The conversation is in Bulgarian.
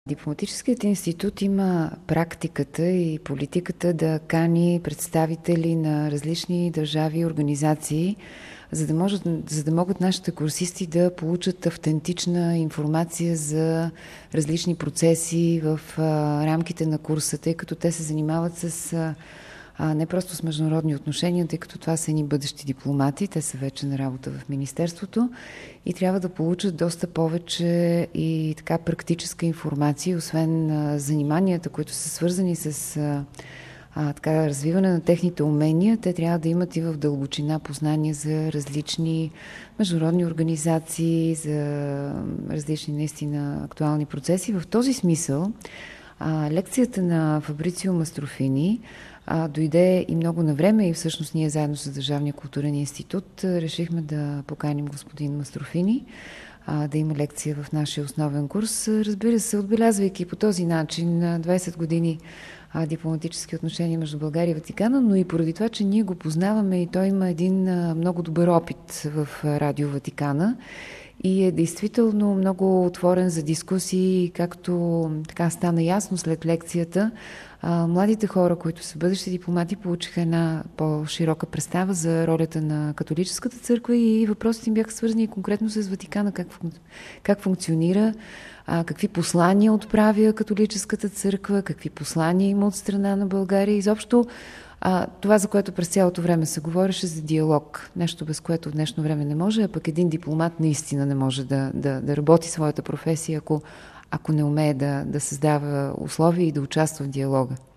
Дипломатическият институт има практиката и политиката да кани представители на различни държави и организации, за да могат нашите курсисти да получат автентична информация за различни процеси в рамките на курса, тъй като те се занимават с не просто с международни отношения, тъй като това са едни бъдещи дипломати, те са вече на работа в Министерството и трябва да получат доста повече и така практическа информация, освен заниманията, които са свързани с така, развиване на техните умения, те трябва да имат и в дълбочина познания за различни международни организации, за различни наистина актуални процеси. В този смисъл лекцията на Фабрицио Мастрофини дойде и много на време и всъщност ние заедно с Държавния културен институт решихме да поканим господин Мастрофини да има лекция в нашия основен курс. Разбира се, отбелязвайки по този начин 20 години дипломатически отношения между България и Ватикана, но и поради това, че ние го познаваме и той има един много добър опит в Радио Ватикана и е действително много отворен за дискусии, както така стана ясно след лекцията. Младите хора, които са бъдещи дипломати, получиха една по-широка представа за ролята на католическата църква и въпросите им бяха свързани конкретно с Ватикана, как функционира, какви послания отправя католическата църква, какви послания има от страна на България. Изобщо това, за което през цялото време се говореше за диалог, нещо без което в днешно време не може, а пък един дипломат наистина не може да работи своята професия, ако не умее да създава условия и да участва в диалога.